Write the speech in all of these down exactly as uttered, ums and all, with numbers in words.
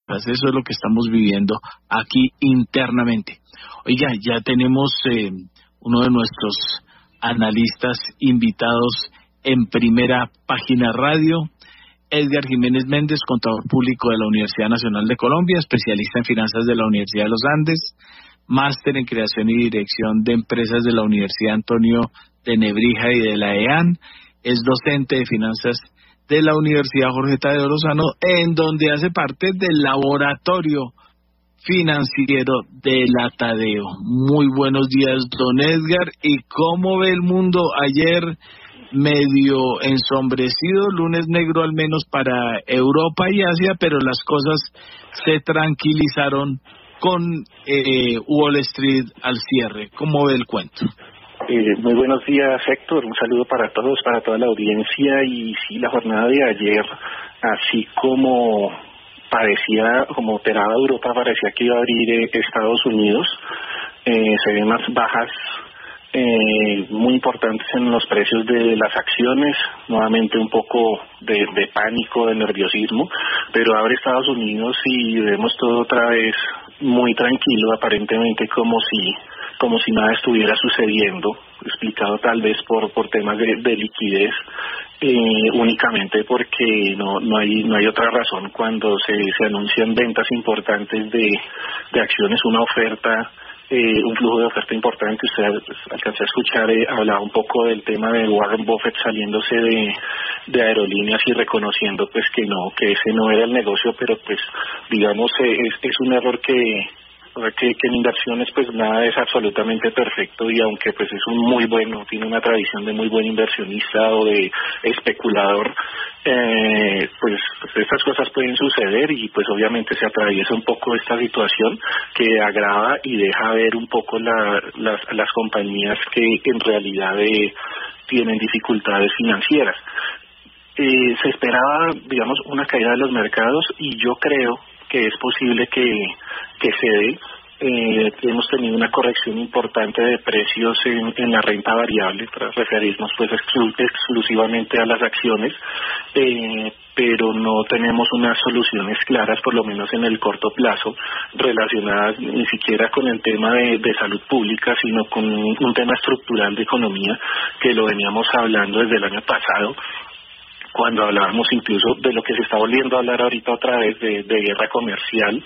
Eso es lo que estamos viviendo aquí internamente. Oiga, ya tenemos eh, uno de nuestros analistas invitados en Primera Página Radio, Edgar Jiménez Méndez, contador público de la Universidad Nacional de Colombia, especialista en finanzas de la Universidad de los Andes, máster en creación y dirección de empresas de la Universidad Antonio de Nebrija y de la E A N, es docente de finanzas de la Universidad Jorge Tadeo Lozano, en donde hace parte del laboratorio financiero de la Tadeo. Muy buenos días, don Edgar. ¿Y cómo ve el mundo ayer? Medio ensombrecido, lunes negro al menos para Europa y Asia, pero las cosas se tranquilizaron con eh, Wall Street al cierre. ¿Cómo ve el cuento? Eh, muy buenos días, Héctor. Un saludo para todos, para toda la audiencia. Y sí, la jornada de ayer, así como parecía, como operaba Europa, parecía que iba a abrir eh, Estados Unidos. Eh, se ven más bajas eh, muy importantes en los precios de las acciones, nuevamente un poco de, de pánico, de nerviosismo, pero abre Estados Unidos y vemos todo otra vez muy tranquilo, aparentemente como si como si nada estuviera sucediendo, explicado tal vez por por temas de, de liquidez, eh, únicamente porque no no hay no hay otra razón cuando se se anuncian ventas importantes de de acciones, una oferta, eh, un flujo de oferta importante. Usted pues, alcancé a escuchar, eh, hablaba un poco del tema de Warren Buffett saliéndose de de aerolíneas y reconociendo pues que no, que ese no era el negocio, pero pues digamos eh, es, es un error que Que, que en inversiones pues nada es absolutamente perfecto, y aunque pues es un muy bueno, tiene una tradición de muy buen inversionista o de especulador, eh, pues, pues estas cosas pueden suceder y pues obviamente se atraviesa un poco esta situación que agrava y deja ver un poco la, las, las compañías que en realidad eh, tienen dificultades financieras. Eh, se esperaba, digamos, una caída de los mercados y yo creo que es posible que, que se dé. Eh, hemos tenido una corrección importante de precios en, en la renta variable, tras referirnos pues exclu- exclusivamente a las acciones, eh, pero no tenemos unas soluciones claras, por lo menos en el corto plazo, relacionadas ni siquiera con el tema de, de salud pública, sino con un, un tema estructural de economía que lo veníamos hablando desde el año pasado, cuando hablábamos incluso de lo que se está volviendo a hablar ahorita otra vez de, de guerra comercial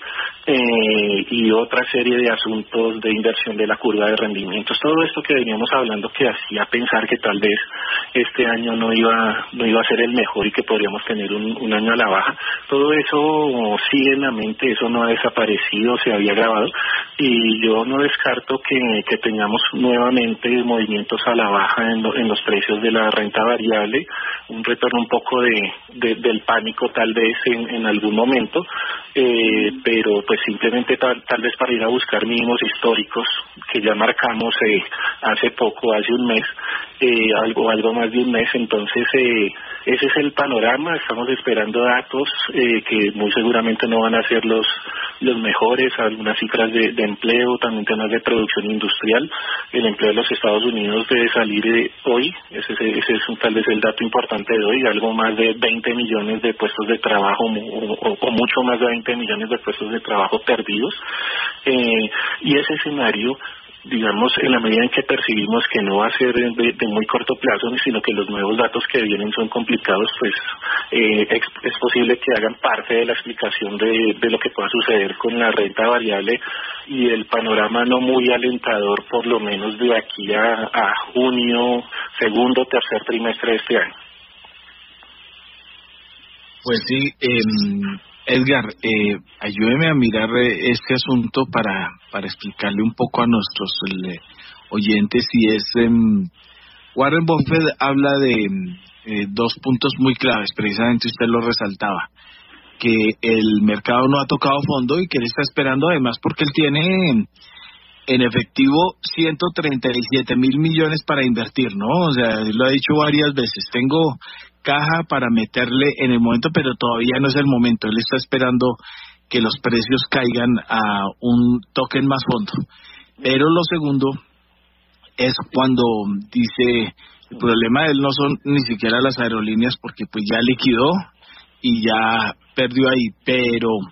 eh, y otra serie de asuntos de inversión de la curva de rendimientos. Todo esto que veníamos hablando que hacía pensar que tal vez este año no iba no iba a ser el mejor y que podríamos tener un, un año a la baja. Todo eso sigue en la mente, eso no ha desaparecido, se había grabado, y yo no descarto que, que tengamos nuevamente movimientos a la baja en, lo, en los precios de la renta variable, un retorno un poco de, de del pánico tal vez en, en algún momento, eh, pero pues simplemente tal, tal vez para ir a buscar mínimos históricos que ya marcamos eh, hace poco, hace un mes, eh, algo algo más de un mes. Entonces eh, ese es el panorama. Estamos esperando datos eh, que muy seguramente no van a ser los los mejores, algunas cifras de, de empleo, también temas de producción industrial. El empleo de los Estados Unidos debe salir eh, hoy, ese, ese es un, tal vez el dato importante de hoy, algo más de veinte millones de puestos de trabajo o, o, o mucho más de veinte millones de puestos de trabajo perdidos, eh, y ese escenario, digamos, en la medida en que percibimos que no va a ser de, de muy corto plazo, sino que los nuevos datos que vienen son complicados, pues eh, es, es posible que hagan parte de la explicación de, de lo que pueda suceder con la renta variable y el panorama no muy alentador, por lo menos de aquí a, a junio, segundo, tercer trimestre de este año. Pues sí, eh, Edgar, eh, ayúdeme a mirar eh, este asunto para para explicarle un poco a nuestros eh, oyentes. Y es, eh, Warren Buffett habla de eh, dos puntos muy claves, precisamente usted lo resaltaba, que el mercado no ha tocado fondo y que él está esperando, además porque él tiene en efectivo ciento treinta y siete mil millones para invertir, ¿no? O sea, él lo ha dicho varias veces, tengo caja para meterle en el momento, pero todavía no es el momento. Él está esperando que los precios caigan a un token más fondo. Pero lo segundo es cuando dice, el problema de él no son ni siquiera las aerolíneas, porque pues ya liquidó y ya perdió ahí, pero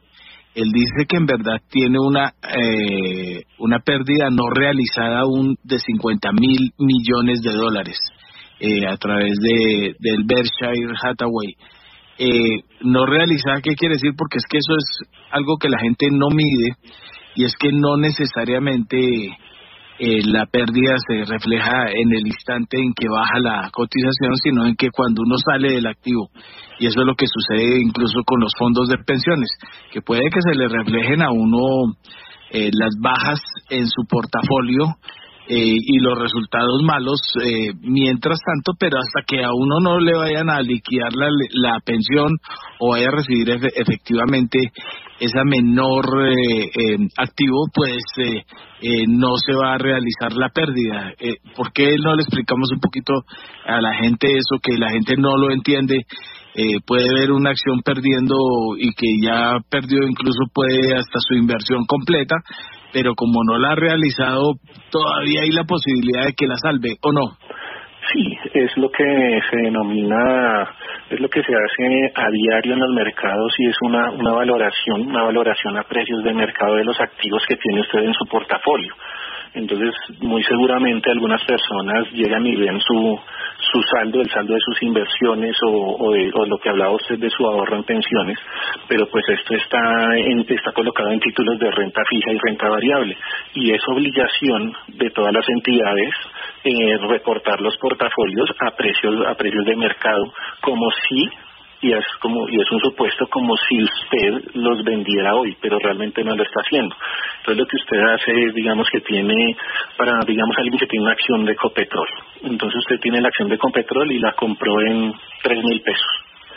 él dice que en verdad tiene una eh, una pérdida no realizada aún de cincuenta mil millones de dólares eh, a través de del Berkshire Hathaway. Eh, no realizada, ¿qué quiere decir? Porque es que eso es algo que la gente no mide, y es que no necesariamente eh, la pérdida se refleja en el instante en que baja la cotización, sino en que cuando uno sale del activo. Y eso es lo que sucede incluso con los fondos de pensiones, que puede que se le reflejen a uno eh, las bajas en su portafolio eh, y los resultados malos eh, mientras tanto, pero hasta que a uno no le vayan a liquidar la, la pensión o vaya a recibir efe, efectivamente esa menor eh, eh, activo, pues eh, eh, no se va a realizar la pérdida. Eh, ¿Por qué no le explicamos un poquito a la gente eso, que la gente no lo entiende? Eh, puede ver una acción perdiendo y que ya perdió, incluso puede hasta su inversión completa, pero como no la ha realizado, todavía hay la posibilidad de que la salve, ¿o no? Sí, es lo que se denomina, es lo que se hace a diario en los mercados, y es una, una valoración, una valoración a precios de mercado de los activos que tiene usted en su portafolio. Entonces, muy seguramente algunas personas llegan y ven su su saldo, el saldo de sus inversiones o, o, de, o lo que hablaba usted de su ahorro en pensiones, pero pues esto está en, está colocado en títulos de renta fija y renta variable, y es obligación de todas las entidades eh, reportar los portafolios a precios a precios de mercado, como si y es como y es un supuesto como si usted los vendiera hoy, pero realmente no lo está haciendo. Entonces lo que usted hace es, digamos que tiene, para digamos alguien que tiene una acción de Ecopetrol, entonces usted tiene la acción de Ecopetrol y la compró en tres mil pesos,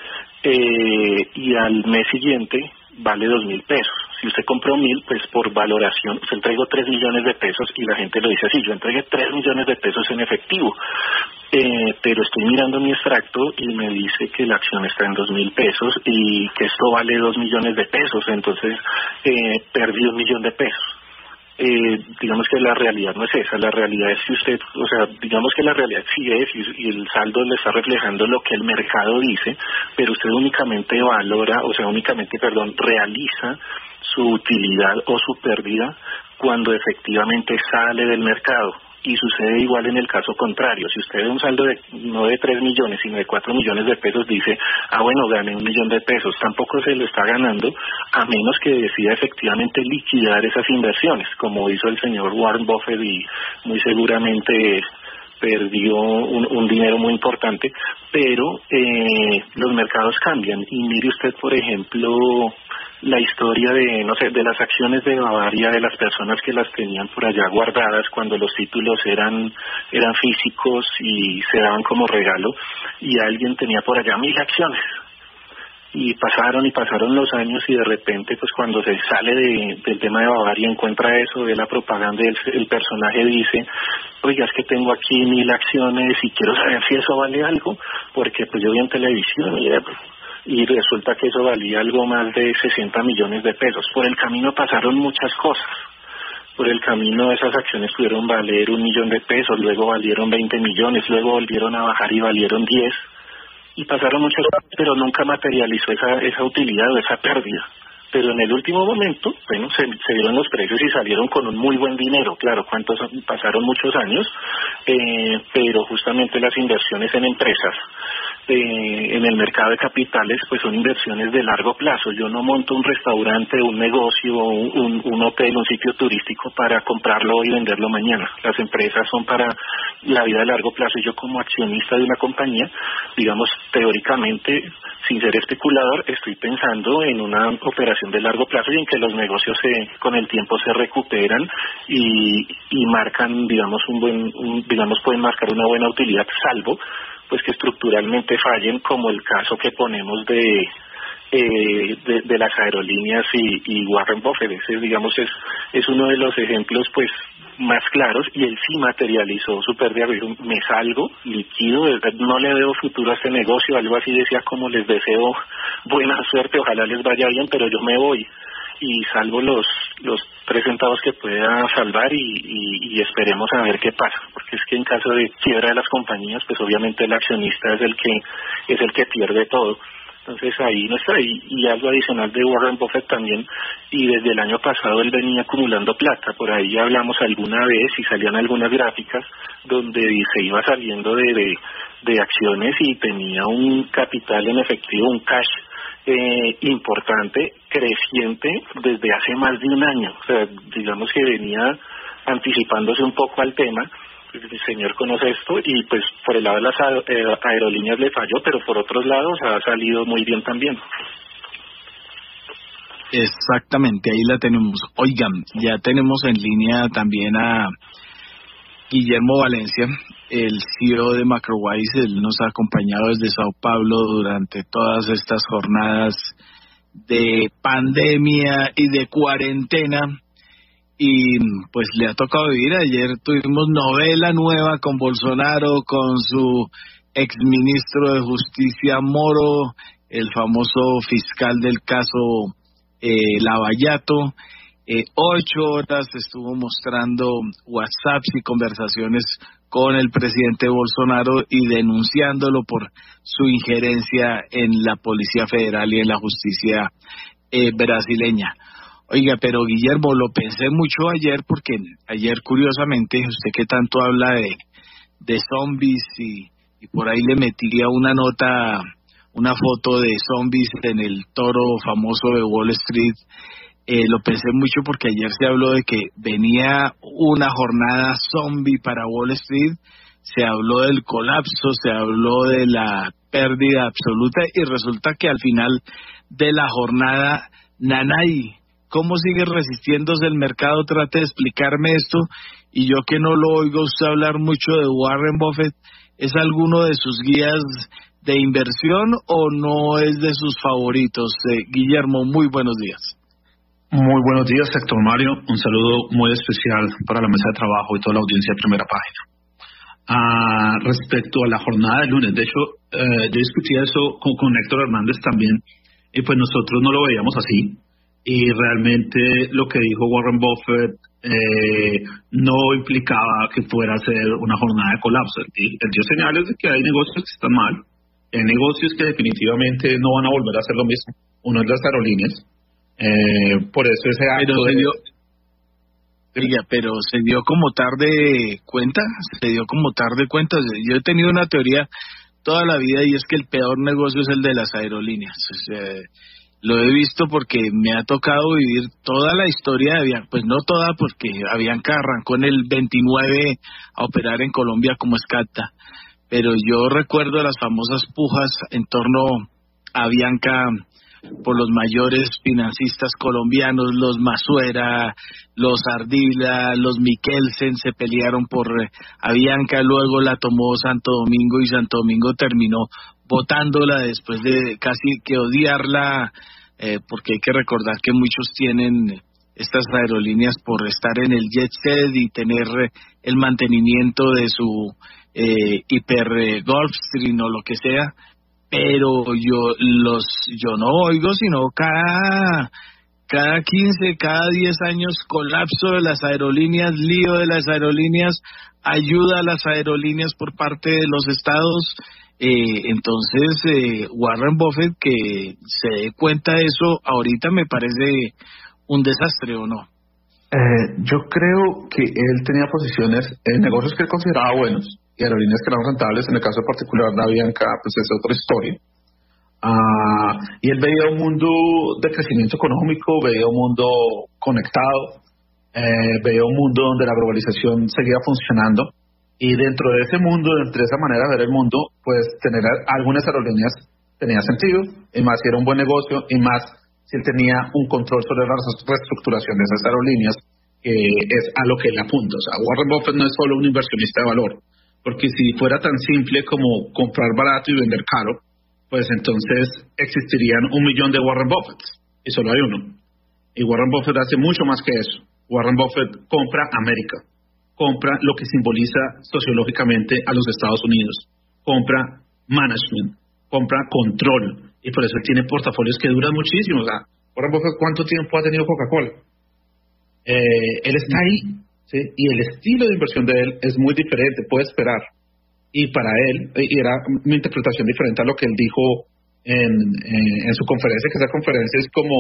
eh, y al mes siguiente vale dos mil pesos. Si usted compró mil, pues por valoración, usted entregó tres millones de pesos, y la gente lo dice así: yo entregué tres millones de pesos en efectivo, eh, pero estoy mirando mi extracto y me dice que la acción está en dos mil pesos y que esto vale dos millones de pesos, entonces eh, perdí un millón de pesos. Eh, digamos que la realidad no es esa, la realidad es que usted, o sea, digamos que la realidad sí es, y, y el saldo le está reflejando lo que el mercado dice, pero usted únicamente valora, o sea, únicamente, perdón, realiza su utilidad o su pérdida cuando efectivamente sale del mercado. Y sucede igual en el caso contrario. Si usted ve un saldo de no de tres millones, sino de cuatro millones de pesos, dice, ah, bueno, gané un millón de pesos. Tampoco se lo está ganando, a menos que decida efectivamente liquidar esas inversiones, como hizo el señor Warren Buffett, y muy seguramente perdió un, un dinero muy importante. Pero eh, los mercados cambian, y mire usted, por ejemplo, la historia de, no sé, de las acciones de Bavaria, de las personas que las tenían por allá guardadas cuando los títulos eran eran físicos y se daban como regalo, y alguien tenía por allá mil acciones, y pasaron y pasaron los años, y de repente, pues cuando se sale de, del tema de Bavaria, encuentra eso, ve la propaganda, y el, el personaje dice, oiga, es que tengo aquí mil acciones y quiero saber si eso vale algo, porque pues yo vi en televisión y y resulta que eso valía algo más de sesenta millones de pesos. Por el camino pasaron muchas cosas. Por el camino esas acciones pudieron valer un millón de pesos, luego valieron veinte millones, luego volvieron a bajar y valieron diez, y pasaron muchas cosas, pero nunca materializó esa, esa utilidad o esa pérdida. Pero en el último momento, bueno, se, se dieron los precios y salieron con un muy buen dinero. Claro, cuántos pasaron muchos años, eh, pero justamente las inversiones en empresas, eh, en el mercado de capitales, pues son inversiones de largo plazo. Yo no monto un restaurante, un negocio, un, un hotel, un sitio turístico para comprarlo hoy y venderlo mañana. Las empresas son para la vida de largo plazo, y yo como accionista de una compañía, digamos, teóricamente, sin ser especulador, estoy pensando en una operación de largo plazo y en que los negocios se, con el tiempo se recuperan y, y marcan, digamos, un buen, un, digamos, pueden marcar una buena utilidad, salvo pues que estructuralmente fallen, como el caso que ponemos de eh, de, de las aerolíneas y, y Warren Buffett. Ese, digamos, es es uno de los ejemplos pues más claros, y él sí materializó su pérdida. Dijo, me salgo, liquido, no le veo futuro a este negocio, algo así decía, como les deseo buena suerte, ojalá les vaya bien, pero yo me voy y salvo los los tres centavos que pueda salvar, y, y, y esperemos a ver qué pasa, porque es que en caso de quiebra de las compañías, pues obviamente el accionista es el que es el que pierde todo. Entonces ahí no está, y, y algo adicional de Warren Buffett también, y desde el año pasado él venía acumulando plata, por ahí hablamos alguna vez y salían algunas gráficas donde se iba saliendo de, de, de acciones y tenía un capital en efectivo, un cash eh, importante, creciente desde hace más de un año, o sea, digamos que venía anticipándose un poco al tema. El señor conoce esto y pues por el lado de las aerolíneas le falló, pero por otros lados ha salido muy bien también. Exactamente, ahí la tenemos. Oigan, ya tenemos en línea también a Guillermo Valencia, el C E O de Macrowise. Él nos ha acompañado desde Sao Paulo durante todas estas jornadas de pandemia y de cuarentena. Y pues le ha tocado vivir. Ayer tuvimos novela nueva con Bolsonaro, con su exministro de Justicia Moro, el famoso fiscal del caso eh, Lavallato. Eh, ocho horas estuvo mostrando WhatsApps y conversaciones con el presidente Bolsonaro y denunciándolo por su injerencia en la Policía Federal y en la justicia eh, brasileña. Oiga, pero Guillermo, lo pensé mucho ayer porque ayer curiosamente, usted que tanto habla de, de zombies y, y por ahí le metía una nota, una foto de zombies en el toro famoso de Wall Street, eh, lo pensé mucho porque ayer se habló de que venía una jornada zombie para Wall Street, se habló del colapso, se habló de la pérdida absoluta y resulta que al final de la jornada, nanay, ¿cómo sigue resistiéndose el mercado? Trate de explicarme esto. Y yo que no lo oigo usted hablar mucho de Warren Buffett, ¿es alguno de sus guías de inversión o no es de sus favoritos? Eh, Guillermo, muy buenos días. Muy buenos días, Héctor Mario. Un saludo muy especial para la mesa de trabajo y toda la audiencia de Primera Página. Ah, respecto a la jornada de lunes, de hecho, eh, yo discutí eso con, con Héctor Hernández también, y pues nosotros no lo veíamos así. Y realmente lo que dijo Warren Buffett eh, no implicaba que fuera a ser una jornada de colapso. Él, él dio señales de que hay negocios que están mal, hay negocios que definitivamente no van a volver a hacer lo mismo. Uno es las aerolíneas, eh, por eso ese acto pero se dio, de... Oiga, pero se dio como tarde cuenta, se dio como tarde cuenta. Yo he tenido una teoría toda la vida y es que el peor negocio es el de las aerolíneas. O sea, lo he visto porque me ha tocado vivir toda la historia de Avianca, pues no toda porque Avianca arrancó en el veintinueve a operar en Colombia como escata, pero yo recuerdo las famosas pujas en torno a Avianca por los mayores financistas colombianos, los Masuera, los Ardila, los Miquelsen se pelearon por Avianca, luego la tomó Santo Domingo y Santo Domingo terminó votándola después de casi que odiarla, eh, porque hay que recordar que muchos tienen estas aerolíneas por estar en el jet set y tener el mantenimiento de su eh, hiper eh, Gulfstream o lo que sea, pero yo los yo no oigo sino cada cada quince, cada diez años colapso de las aerolíneas, lío de las aerolíneas, ayuda a las aerolíneas por parte de los estados. Eh, entonces eh, Warren Buffett que se dé cuenta de eso ahorita me parece un desastre, ¿o no? Eh, yo creo que él tenía posiciones en negocios que él consideraba buenos y aerolíneas que eran rentables. En el caso particular de Avianca, pues es otra historia. Ah, y él veía un mundo de crecimiento económico, veía un mundo conectado, eh, veía un mundo donde la globalización seguía funcionando. Y dentro de ese mundo, entre esa manera de ver el mundo, pues tener algunas aerolíneas tenía sentido, y más si era un buen negocio, y más si él tenía un control sobre la reestructuración de esas aerolíneas, que es a lo que él apunta. O sea, Warren Buffett no es solo un inversionista de valor, porque si fuera tan simple como comprar barato y vender caro, pues entonces existirían un millón de Warren Buffett, y solo hay uno. Y Warren Buffett hace mucho más que eso. Warren Buffett compra América, compra lo que simboliza sociológicamente a los Estados Unidos, compra management, compra control, y por eso él tiene portafolios que duran muchísimo. O sea, Warren Buffett, ¿cuánto tiempo ha tenido Coca-Cola? Eh, él está ahí, ¿sí? Y el estilo de inversión de él es muy diferente, puede esperar. Y para él, y era mi interpretación diferente a lo que él dijo en, en, en su conferencia, que esa conferencia es como,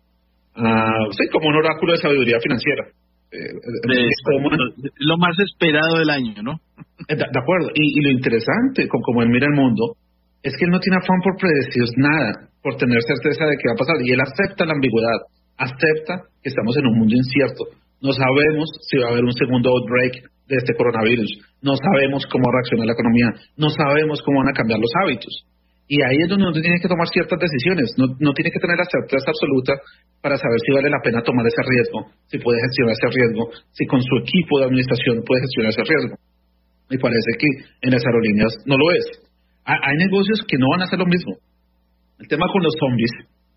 uh, sí, como un oráculo de sabiduría financiera. Eh, de, como una, lo más esperado del año, ¿no? De, de acuerdo, y, y lo interesante, con cómo él mira el mundo, es que él no tiene afán por predecir nada, por tener certeza de qué va a pasar, y él acepta la ambigüedad, acepta que estamos en un mundo incierto. No sabemos si va a haber un segundo outbreak de este coronavirus, no sabemos cómo reacciona la economía, no sabemos cómo van a cambiar los hábitos. Y ahí es donde uno tiene que tomar ciertas decisiones, no, no tiene que tener la certeza absoluta para saber si vale la pena tomar ese riesgo, si puede gestionar ese riesgo, si con su equipo de administración puede gestionar ese riesgo. Me parece que en las aerolíneas no lo es. Hay negocios que no van a hacer lo mismo. El tema con los zombies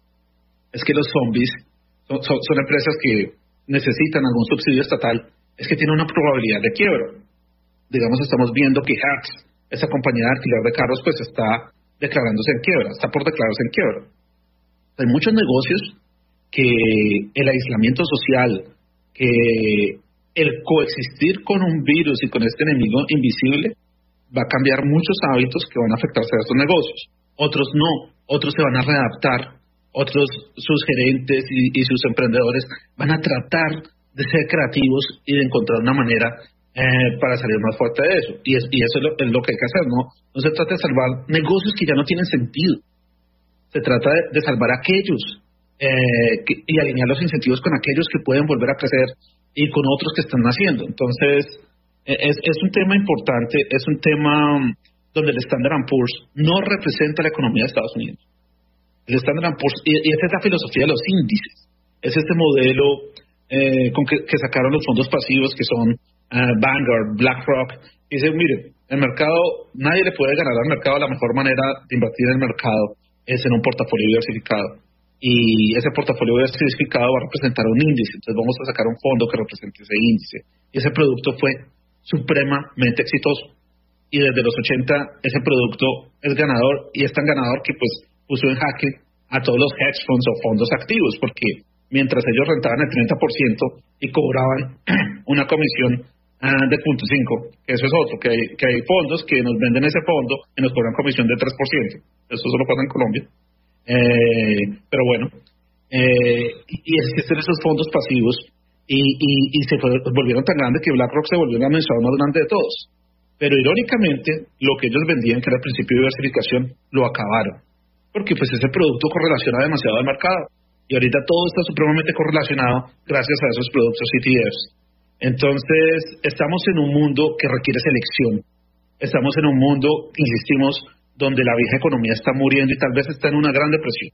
es que los zombies son, son, son empresas que necesitan algún subsidio estatal, es que tienen una probabilidad de quiebra. Digamos, estamos viendo que Hertz, esa compañía de alquiler de carros, pues está declarándose en quiebra, está por declararse en quiebra. Hay muchos negocios que el aislamiento social, que el coexistir con un virus y con este enemigo invisible va a cambiar muchos hábitos que van a afectarse a estos negocios. Otros no, otros se van a readaptar, otros, sus gerentes y, y sus emprendedores van a tratar de ser creativos y de encontrar una manera eh, para salir más fuerte de eso. Y, es, y eso es lo, es lo que hay que hacer, ¿no? No se trata de salvar negocios que ya no tienen sentido. Se trata de, de salvar aquellos eh, que, y alinear los incentivos con aquellos que pueden volver a crecer y con otros que están naciendo. Entonces, es, es un tema importante, es un tema donde el Standard and Poor's no representa la economía de Estados Unidos. El Standard and Poor's, y, y esa es la filosofía de los índices, es este modelo eh, con que, que sacaron los fondos pasivos que son uh, Vanguard, BlackRock, y dicen, mire, el mercado, nadie le puede ganar al mercado, la mejor manera de invertir en el mercado es en un portafolio diversificado, y ese portafolio diversificado va a representar un índice, entonces vamos a sacar un fondo que represente ese índice, y ese producto fue supremamente exitoso, y desde los ochenta ese producto es ganador, y es tan ganador que pues puso en jaque a todos los hedge funds o fondos activos, porque mientras ellos rentaban el treinta por ciento y cobraban una comisión uh, de punto cinco, que eso es otro, que hay, que hay fondos que nos venden ese fondo y nos cobran comisión de tres por ciento, eso solo pasa en Colombia, eh, pero bueno, eh, y existen esos fondos pasivos y, y, y se fue, volvieron tan grandes que BlackRock se volvió el administrador más grande de todos, pero irónicamente lo que ellos vendían, que era el principio de diversificación, lo acabaron, porque pues ese producto correlaciona demasiado al mercado, y ahorita todo está supremamente correlacionado gracias a esos productos E T Fs. Entonces, estamos en un mundo que requiere selección, estamos en un mundo, insistimos, donde la vieja economía está muriendo y tal vez está en una gran depresión,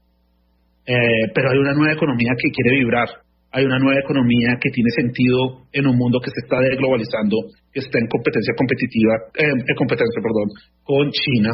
eh, pero hay una nueva economía que quiere vibrar, hay una nueva economía que tiene sentido en un mundo que se está desglobalizando, que está en competencia competitiva, eh, en competencia, perdón, con China,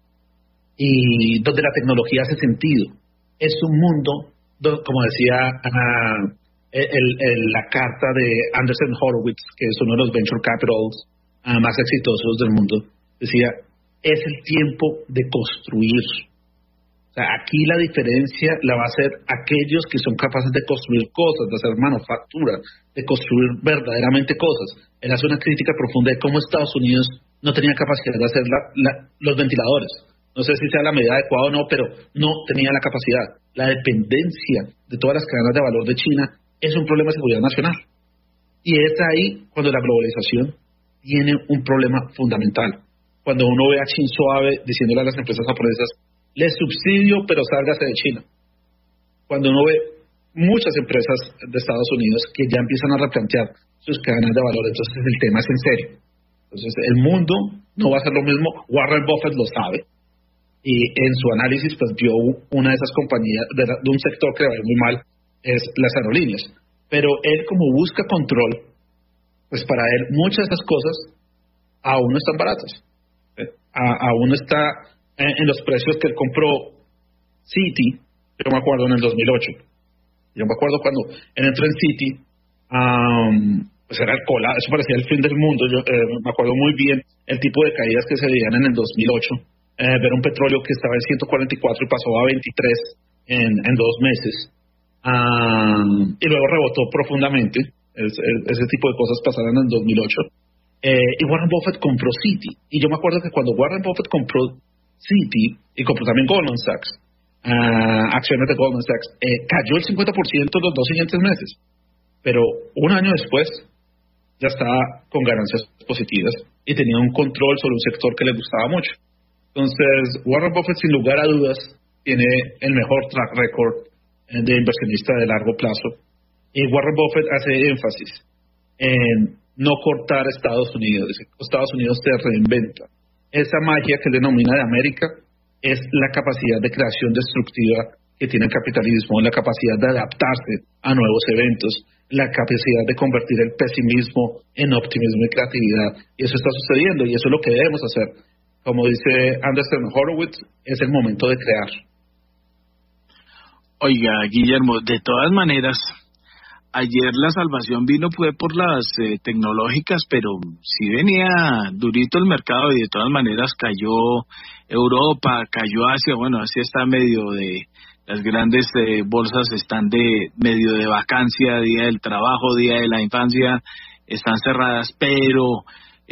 y donde la tecnología hace sentido. Es un mundo, donde, como decía uh, el, el, la carta de Andreessen Horowitz, que es uno de los venture capitals uh, más exitosos del mundo, decía, es el tiempo de construir. O sea, aquí la diferencia la va a hacer aquellos que son capaces de construir cosas, de hacer manufactura, de construir verdaderamente cosas. Él hace una crítica profunda de cómo Estados Unidos no tenía capacidad de hacer la, la, los ventiladores. No sé si sea la medida adecuada o no, pero no tenía la capacidad. La dependencia de todas las cadenas de valor de China es un problema de seguridad nacional. Y es ahí cuando la globalización tiene un problema fundamental. Cuando uno ve a Chin Suave diciéndole a las empresas japonesas, les subsidio, pero sálgase de China. Cuando uno ve muchas empresas de Estados Unidos que ya empiezan a replantear sus cadenas de valor, entonces el tema es en serio. Entonces el mundo no va a ser lo mismo, Warren Buffett lo sabe, y en su análisis pues vio una de esas compañías de, de un sector que va muy mal, es las aerolíneas, pero él como busca control, pues para él muchas de esas cosas aún no están baratas, ¿eh? A, aún está en, en los precios que él compró Citi, yo me acuerdo en el dos mil ocho, yo me acuerdo cuando él entró en Citi, um, pues era el cola, eso parecía el fin del mundo, yo eh, me acuerdo muy bien el tipo de caídas que se veían en el dos mil ocho, Eh, ver un petróleo que estaba en ciento cuarenta y cuatro y pasó a veintitrés en, en dos meses, um, y luego rebotó profundamente. Es, es, ese tipo de cosas pasaron en dos mil ocho, eh, y Warren Buffett compró Citi, y yo me acuerdo que cuando Warren Buffett compró Citi y compró también Goldman Sachs, uh, acciones de Goldman Sachs, eh, cayó el cincuenta por ciento los dos siguientes meses, pero un año después ya estaba con ganancias positivas y tenía un control sobre un sector que le gustaba mucho. Entonces, Warren Buffett, sin lugar a dudas, tiene el mejor track record de inversionista de largo plazo. Y Warren Buffett hace énfasis en no cortar Estados Unidos. Estados Unidos se reinventa. Esa magia que él denomina de América es la capacidad de creación destructiva que tiene el capitalismo, la capacidad de adaptarse a nuevos eventos, la capacidad de convertir el pesimismo en optimismo y creatividad. Y eso está sucediendo y eso es lo que debemos hacer. Como dice Anderson Horowitz, es el momento de crear. Oiga, Guillermo, de todas maneras, ayer la salvación vino fue por las eh, tecnológicas, pero sí venía durito el mercado y de todas maneras cayó Europa, cayó Asia. Bueno, Asia está medio de, las grandes eh, bolsas están de medio de vacancia, día del trabajo, día de la infancia, están cerradas, pero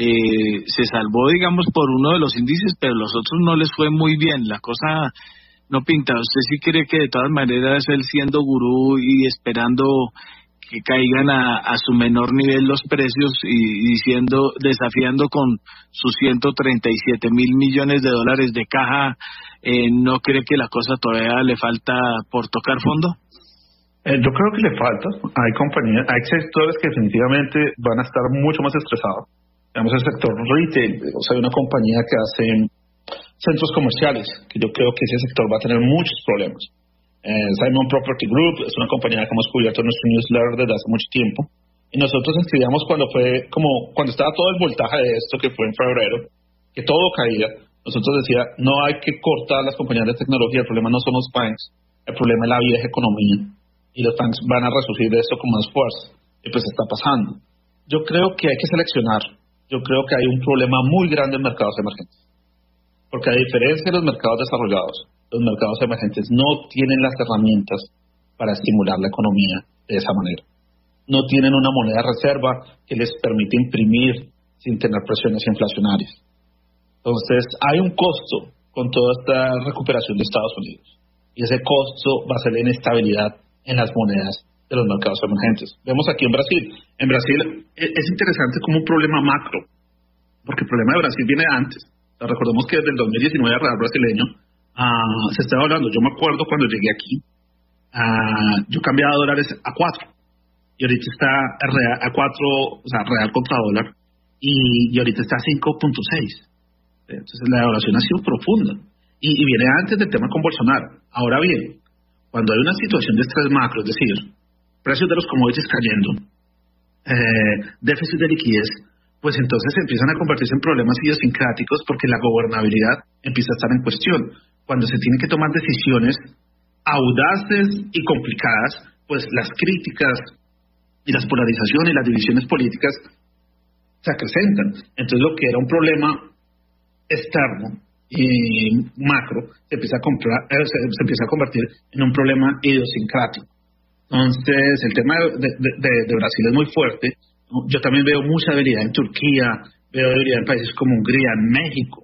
eh, se salvó, digamos, por uno de los índices, pero los otros no les fue muy bien. La cosa no pinta. ¿Usted sí cree que de todas maneras él siendo gurú y esperando que caigan a, a su menor nivel los precios y diciendo, desafiando con sus ciento treinta y siete mil millones de dólares de caja, eh, no cree que la cosa todavía le falta por tocar fondo? Eh, yo creo que le falta. Hay compañías, hay sectores que definitivamente van a estar mucho más estresados. Tenemos el sector retail, o sea, hay una compañía que hace centros comerciales, que yo creo que ese sector va a tener muchos problemas. Eh, Simon Property Group es una compañía que hemos cubierto en nuestro newsletter desde hace mucho tiempo, y nosotros escribíamos cuando fue, como cuando estaba todo el voltaje de esto, que fue en febrero, que todo caía. Nosotros decía, no hay que cortar las compañías de tecnología, el problema no son los banks, el problema es la vieja economía, y los banks van a resurgir de esto con más fuerza, y pues está pasando. Yo creo que hay que seleccionar. Yo creo que hay un problema muy grande en mercados emergentes, porque a diferencia de los mercados desarrollados, los mercados emergentes no tienen las herramientas para estimular la economía de esa manera. No tienen una moneda de reserva que les permite imprimir sin tener presiones inflacionarias. Entonces, hay un costo con toda esta recuperación de Estados Unidos, y ese costo va a ser la inestabilidad en las monedas de los mercados emergentes. Vemos aquí en Brasil. En Brasil es interesante como un problema macro, porque el problema de Brasil viene de antes. O sea, recordemos que desde el dos mil diecinueve el real brasileño uh, se estaba hablando. Yo me acuerdo cuando llegué aquí, uh, yo cambiaba dólares a cuatro, y ahorita está real, a cuatro, o sea, real contra dólar, y, y ahorita está a cinco punto seis. Entonces la devaluación ha sido profunda, y, y viene antes del tema con Bolsonaro. Ahora bien, cuando hay una situación de estrés macro, es decir, precios de los commodities cayendo, eh, déficit de liquidez, pues entonces empiezan a convertirse en problemas idiosincráticos, porque la gobernabilidad empieza a estar en cuestión. Cuando se tienen que tomar decisiones audaces y complicadas, pues las críticas y las polarizaciones y las divisiones políticas se acrecentan. Entonces lo que era un problema externo y macro se empieza a, comprar, eh, se, se empieza a convertir en un problema idiosincrático. Entonces el tema de, de, de, de Brasil es muy fuerte. Yo también veo mucha debilidad en Turquía, veo debilidad en países como Hungría, en México.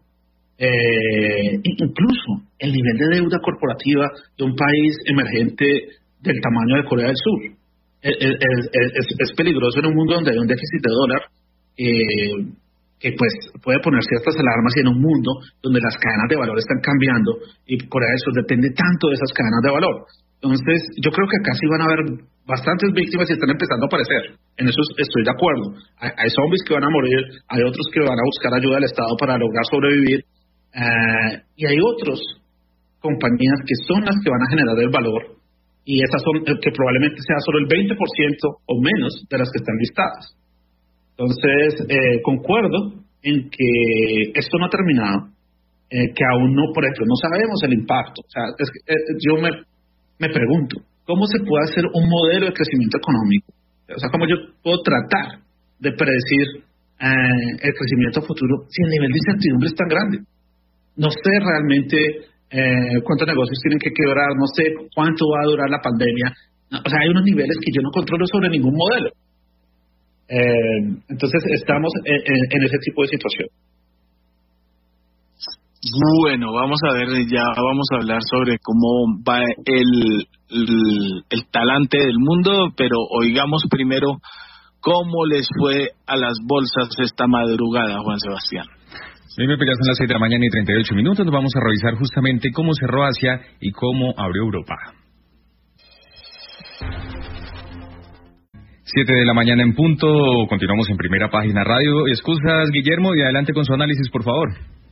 Eh, incluso el nivel de deuda corporativa de un país emergente del tamaño de Corea del Sur es, es, es, es peligroso en un mundo donde hay un déficit de dólar, eh, que pues puede poner ciertas alarmas, y en un mundo donde las cadenas de valor están cambiando y Corea del Sur depende tanto de esas cadenas de valor. Entonces yo creo que acá sí van a haber bastantes víctimas y están empezando a aparecer. En eso estoy de acuerdo. Hay, hay zombies que van a morir, hay otros que van a buscar ayuda del Estado para lograr sobrevivir, uh, y hay otros compañías que son las que van a generar el valor, y esas son que probablemente sea solo el veinte por ciento o menos de las que están listadas. Entonces eh, concuerdo en que esto no ha terminado, eh, que aún no, por ejemplo, no sabemos el impacto. O sea, es que, eh, yo me, me pregunto, ¿cómo se puede hacer un modelo de crecimiento económico? O sea, ¿cómo yo puedo tratar de predecir eh, el crecimiento futuro si el nivel de incertidumbre es tan grande? No sé realmente eh, cuántos negocios tienen que quebrar, no sé cuánto va a durar la pandemia. O sea, hay unos niveles que yo no controlo sobre ningún modelo. Eh, entonces estamos en, en, en ese tipo de situación. Bueno, vamos a ver, ya vamos a hablar sobre cómo va el, el, el talante del mundo, pero oigamos primero cómo les fue a las bolsas esta madrugada, Juan Sebastián. Bien, me pegas en las seis de la mañana y treinta y ocho minutos, nos vamos a revisar justamente cómo cerró Asia y cómo abrió Europa. siete de la mañana en punto, continuamos en Primera Página Radio. Excusas, Guillermo, y adelante con su análisis, por favor.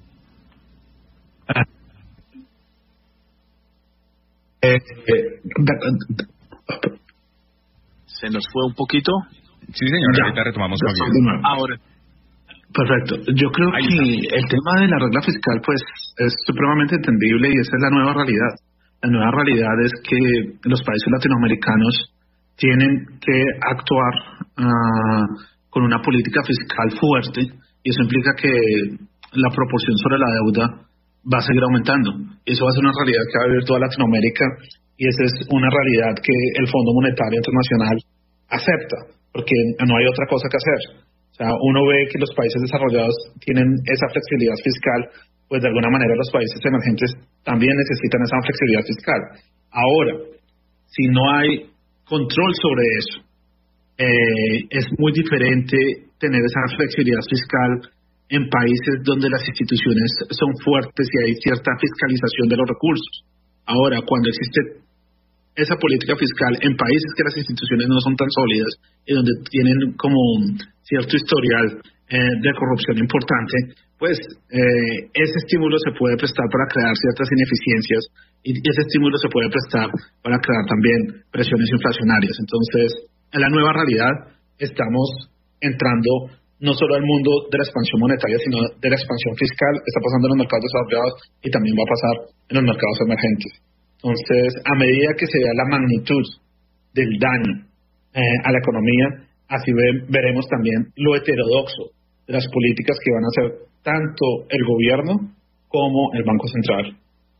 ¿Se nos fue un poquito? Sí, señor, ya, ahorita retomamos con Guillermo. Ahora. Perfecto. Yo creo Ahí que está. El tema de la regla fiscal pues es supremamente entendible y esa es la nueva realidad. La nueva realidad es que los países latinoamericanos tienen que actuar uh, con una política fiscal fuerte y eso implica que la proporción sobre la deuda va a seguir aumentando. Eso va a ser una realidad que va a vivir toda Latinoamérica y esa es una realidad que el Fondo Monetario Internacional acepta, porque no hay otra cosa que hacer. O sea, uno ve que los países desarrollados tienen esa flexibilidad fiscal, pues de alguna manera los países emergentes también necesitan esa flexibilidad fiscal. Ahora, si no hay control sobre eso, eh, es muy diferente tener esa flexibilidad fiscal en países donde las instituciones son fuertes y hay cierta fiscalización de los recursos. Ahora, cuando existe esa política fiscal en países que las instituciones no son tan sólidas y donde tienen como cierto historial eh, de corrupción importante, pues eh, ese estímulo se puede prestar para crear ciertas ineficiencias y ese estímulo se puede prestar para crear también presiones inflacionarias. Entonces, en la nueva realidad estamos entrando no solo al mundo de la expansión monetaria, sino de la expansión fiscal. Está pasando en los mercados desarrollados y también va a pasar en los mercados emergentes. Entonces, a medida que se vea la magnitud del daño eh, a la economía, así ve, veremos también lo heterodoxo de las políticas que van a hacer tanto el gobierno como el Banco Central.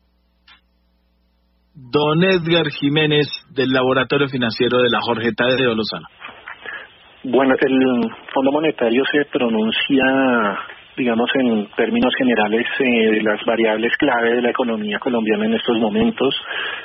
Don Edgar Jiménez, del Laboratorio Financiero de la Jorge Tadeo Lozano. Bueno, el Fondo Monetario se pronuncia, digamos, en términos generales, eh, de las variables clave de la economía colombiana en estos momentos.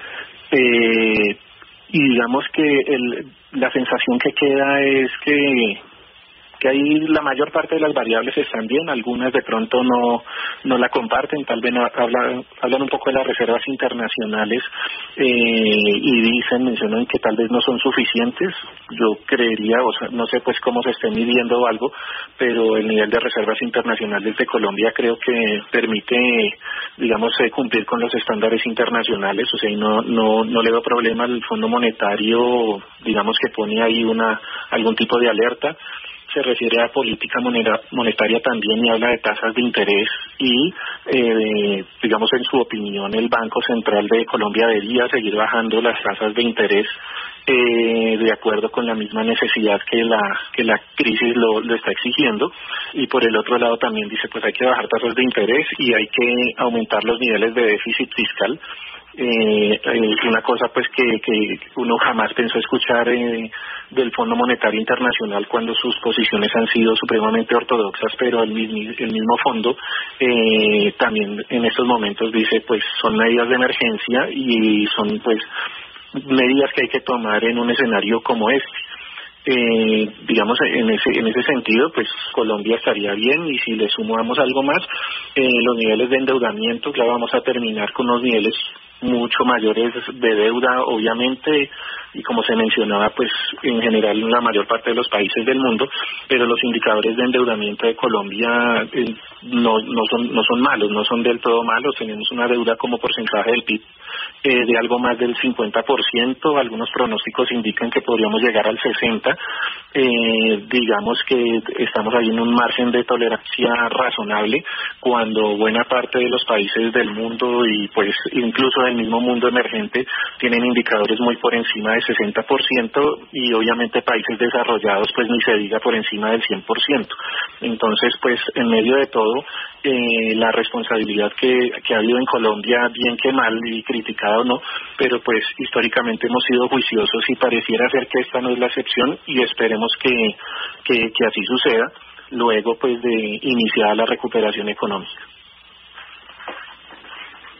Eh, y digamos que el, la sensación que queda es que que ahí la mayor parte de las variables están bien, algunas de pronto no no la comparten, tal vez hablan, hablan un poco de las reservas internacionales eh, y dicen, mencionan que tal vez no son suficientes. Yo creería, o sea, no sé pues cómo se esté midiendo algo, pero el nivel de reservas internacionales de Colombia creo que permite, digamos, eh, cumplir con los estándares internacionales, o sea, y no no no le veo problema al Fondo Monetario, digamos, que pone ahí una algún tipo de alerta. Se refiere a política monetaria también y habla de tasas de interés y, eh, digamos, en su opinión, el Banco Central de Colombia debería seguir bajando las tasas de interés eh, de acuerdo con la misma necesidad que la que la crisis lo, lo está exigiendo. Y por el otro lado también dice, pues hay que bajar tasas de interés y hay que aumentar los niveles de déficit fiscal. Eh, eh, una cosa pues que, que uno jamás pensó escuchar eh, del Fondo Monetario Internacional cuando sus posiciones han sido supremamente ortodoxas, pero el mismo, el mismo fondo eh, también en estos momentos dice pues son medidas de emergencia y son pues medidas que hay que tomar en un escenario como este. Eh, digamos, en ese en ese sentido, pues Colombia estaría bien, y si le sumamos algo más, eh, los niveles de endeudamiento, claro, vamos a terminar con unos niveles mucho mayores de deuda, obviamente, y como se mencionaba, pues en general en la mayor parte de los países del mundo, pero los indicadores de endeudamiento de Colombia eh, no no son no son malos, no son del todo malos. Tenemos una deuda como porcentaje del P I B eh, de algo más del cincuenta por ciento, algunos pronósticos indican que podríamos llegar al sesenta por ciento. Eh, digamos que estamos ahí en un margen de tolerancia razonable cuando buena parte de los países del mundo y pues incluso del mismo mundo emergente tienen indicadores muy por encima del sesenta por ciento y obviamente países desarrollados pues ni se diga por encima del cien por ciento. Entonces pues en medio de todo eh, la responsabilidad que, que ha habido en Colombia, bien que mal y criticada o no, pero pues históricamente hemos sido juiciosos y pareciera ser que esta no es la excepción y esperemos que, que, que así suceda luego pues de iniciar la recuperación económica.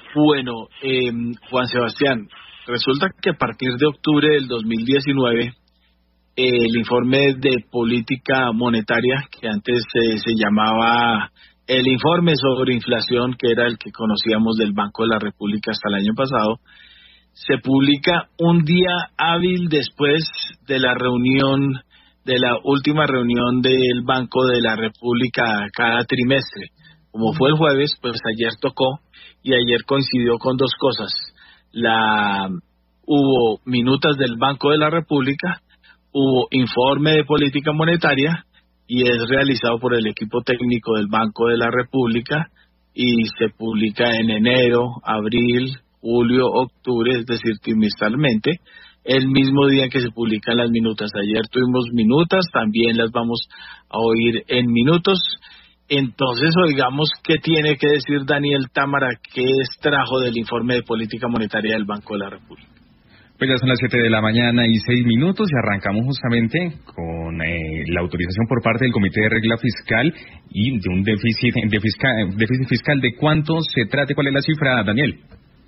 Bueno, eh, Juan Sebastián, resulta que a partir de octubre del dos mil diecinueve, eh, el informe de política monetaria, que antes eh, se llamaba el informe sobre inflación, que era el que conocíamos del Banco de la República hasta el año pasado, se publica un día hábil después de la reunión, de la última reunión del Banco de la República cada trimestre. Como fue el jueves, pues ayer tocó, y ayer coincidió con dos cosas. La hubo minutas del Banco de la República, hubo informe de política monetaria, y es realizado por el equipo técnico del Banco de la República, y se publica en enero, abril, julio, octubre, es decir, trimestralmente, el mismo día en que se publican las minutas. Ayer tuvimos minutas, también las vamos a oír en minutos. Entonces, oigamos qué tiene que decir Daniel Támara, qué extrajo del informe de política monetaria del Banco de la República. Pues ya son las siete de la mañana y seis minutos y arrancamos justamente con eh, la autorización por parte del Comité de Regla Fiscal y de un déficit, de fiscal, déficit fiscal. ¿De cuánto se trata? ¿Cuál es la cifra, Daniel?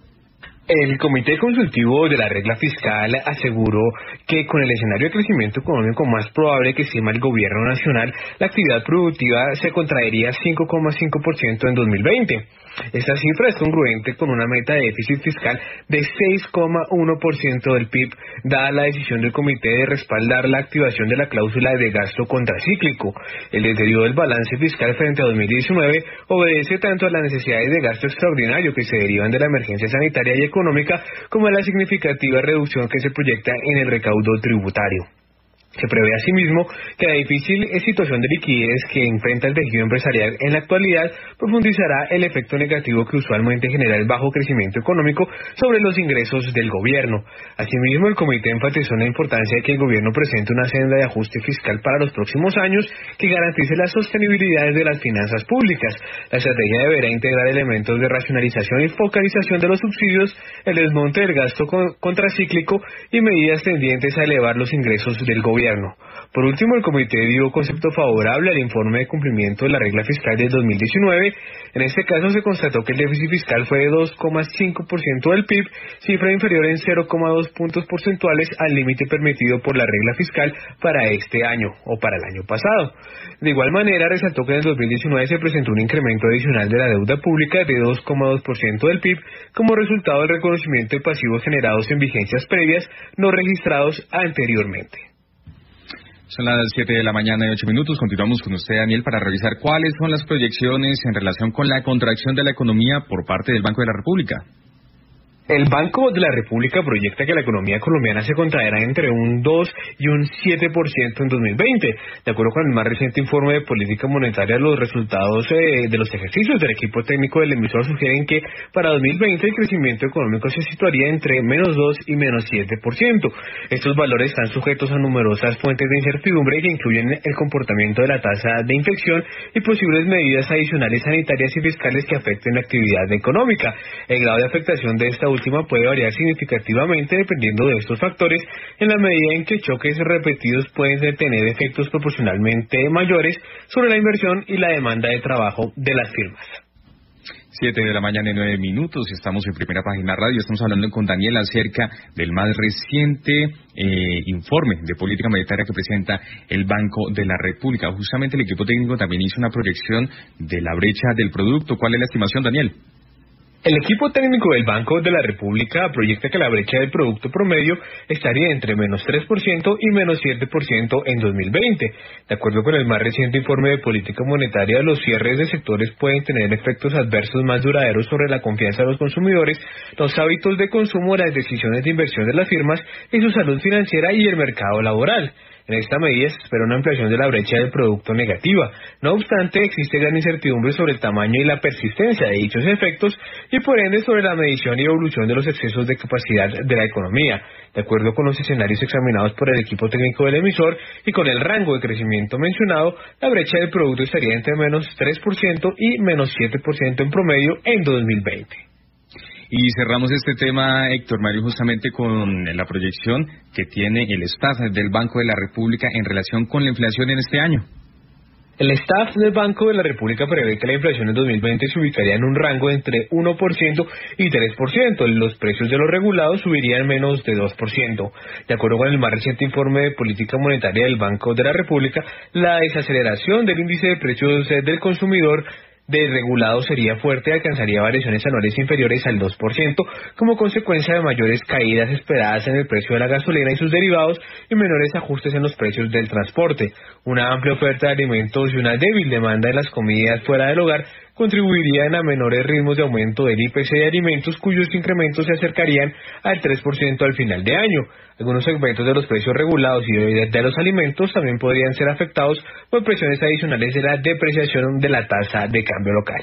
El Comité Consultivo de la Regla Fiscal aseguró que con el escenario de crecimiento económico más probable que estima el Gobierno Nacional, la actividad productiva se contraería cinco coma cinco por ciento en dos mil veinte. Esta cifra es congruente con una meta de déficit fiscal de seis coma uno por ciento del P I B, dada la decisión del comité de respaldar la activación de la cláusula de gasto contracíclico. El deterioro del balance fiscal frente a dos mil diecinueve obedece tanto a las necesidades de gasto extraordinario que se derivan de la emergencia sanitaria y económica, como a la significativa reducción que se proyecta en el recaudo tributario. Se prevé asimismo que la difícil situación de liquidez que enfrenta el tejido empresarial en la actualidad profundizará el efecto negativo que usualmente genera el bajo crecimiento económico sobre los ingresos del gobierno. Asimismo, el comité enfatizó la importancia de que el gobierno presente una senda de ajuste fiscal para los próximos años que garantice la sostenibilidad de las finanzas públicas. La estrategia deberá integrar elementos de racionalización y focalización de los subsidios, el desmonte del gasto contracíclico y medidas tendientes a elevar los ingresos del gobierno. Por último, el comité dio concepto favorable al informe de cumplimiento de la regla fiscal del dos mil diecinueve. En este caso se constató que el déficit fiscal fue de dos coma cinco por ciento del P I B, cifra inferior en cero coma dos puntos porcentuales al límite permitido por la regla fiscal para este año o para el año pasado. De igual manera, resaltó que en el dos mil diecinueve se presentó un incremento adicional de la deuda pública de dos coma dos por ciento del P I B como resultado del reconocimiento de pasivos generados en vigencias previas no registrados anteriormente. Son las siete de la mañana y ocho minutos. Continuamos con usted, Daniel, para revisar cuáles son las proyecciones en relación con la contracción de la economía por parte del Banco de la República. El Banco de la República proyecta que la economía colombiana se contraerá entre un dos y un siete por ciento en dos mil veinte. De acuerdo con el más reciente informe de política monetaria, los resultados eh, de los ejercicios del equipo técnico del emisor sugieren que para dos mil veinte el crecimiento económico se situaría entre menos dos y menos siete por ciento. Estos valores están sujetos a numerosas fuentes de incertidumbre que incluyen el comportamiento de la tasa de infección y posibles medidas adicionales sanitarias y fiscales que afecten la actividad económica. El grado de afectación de esta última puede variar significativamente dependiendo de estos factores, en la medida en que choques repetidos pueden tener efectos proporcionalmente mayores sobre la inversión y la demanda de trabajo de las firmas. Siete de la mañana y nueve minutos, estamos en Primera Página Radio, estamos hablando con Daniel acerca del más reciente eh, informe de política monetaria que presenta el Banco de la República. Justamente el equipo técnico también hizo una proyección de la brecha del producto. ¿Cuál es la estimación, Daniel? El equipo técnico del Banco de la República proyecta que la brecha del producto promedio estaría entre menos tres por ciento y menos siete por ciento en dos mil veinte. De acuerdo con el más reciente informe de política monetaria, los cierres de sectores pueden tener efectos adversos más duraderos sobre la confianza de los consumidores, los hábitos de consumo, las decisiones de inversión de las firmas y su salud financiera y el mercado laboral. En esta medida se espera una ampliación de la brecha del producto negativa. No obstante, existe gran incertidumbre sobre el tamaño y la persistencia de dichos efectos y por ende sobre la medición y evolución de los excesos de capacidad de la economía. De acuerdo con los escenarios examinados por el equipo técnico del emisor y con el rango de crecimiento mencionado, la brecha del producto estaría entre menos tres por ciento y menos siete por ciento en promedio en dos mil veinte. Y cerramos este tema, Héctor Mario, justamente con la proyección que tiene el staff del Banco de la República en relación con la inflación en este año. El staff del Banco de la República prevé que la inflación en dos mil veinte se ubicaría en un rango entre uno por ciento y tres por ciento. Los precios de los regulados subirían menos de dos por ciento. De acuerdo con el más reciente informe de política monetaria del Banco de la República, la desaceleración del índice de precios del consumidor desregulado sería fuerte y alcanzaría variaciones anuales inferiores al dos por ciento como consecuencia de mayores caídas esperadas en el precio de la gasolina y sus derivados y menores ajustes en los precios del transporte. Una amplia oferta de alimentos y una débil demanda de las comidas fuera del hogar contribuirían a menores ritmos de aumento del I P C de alimentos, cuyos incrementos se acercarían al tres por ciento al final de año. Algunos segmentos de los precios regulados y de, de los alimentos también podrían ser afectados por presiones adicionales de la depreciación de la tasa de cambio local.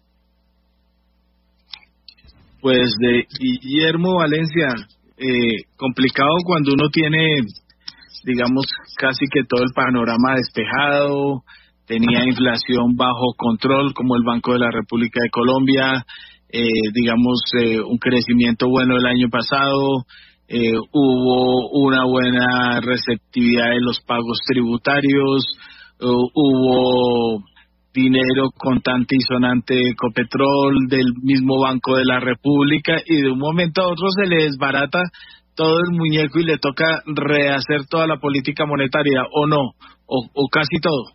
Pues de Guillermo Valencia, eh, complicado cuando uno tiene, digamos, casi que todo el panorama despejado, tenía inflación bajo control como el Banco de la República de Colombia, eh, digamos, eh, un crecimiento bueno el año pasado, eh, hubo una buena receptividad de los pagos tributarios, uh, hubo dinero contante y sonante de Ecopetrol, del mismo Banco de la República, y de un momento a otro se le desbarata todo el muñeco y le toca rehacer toda la política monetaria, o no, o, o casi todo.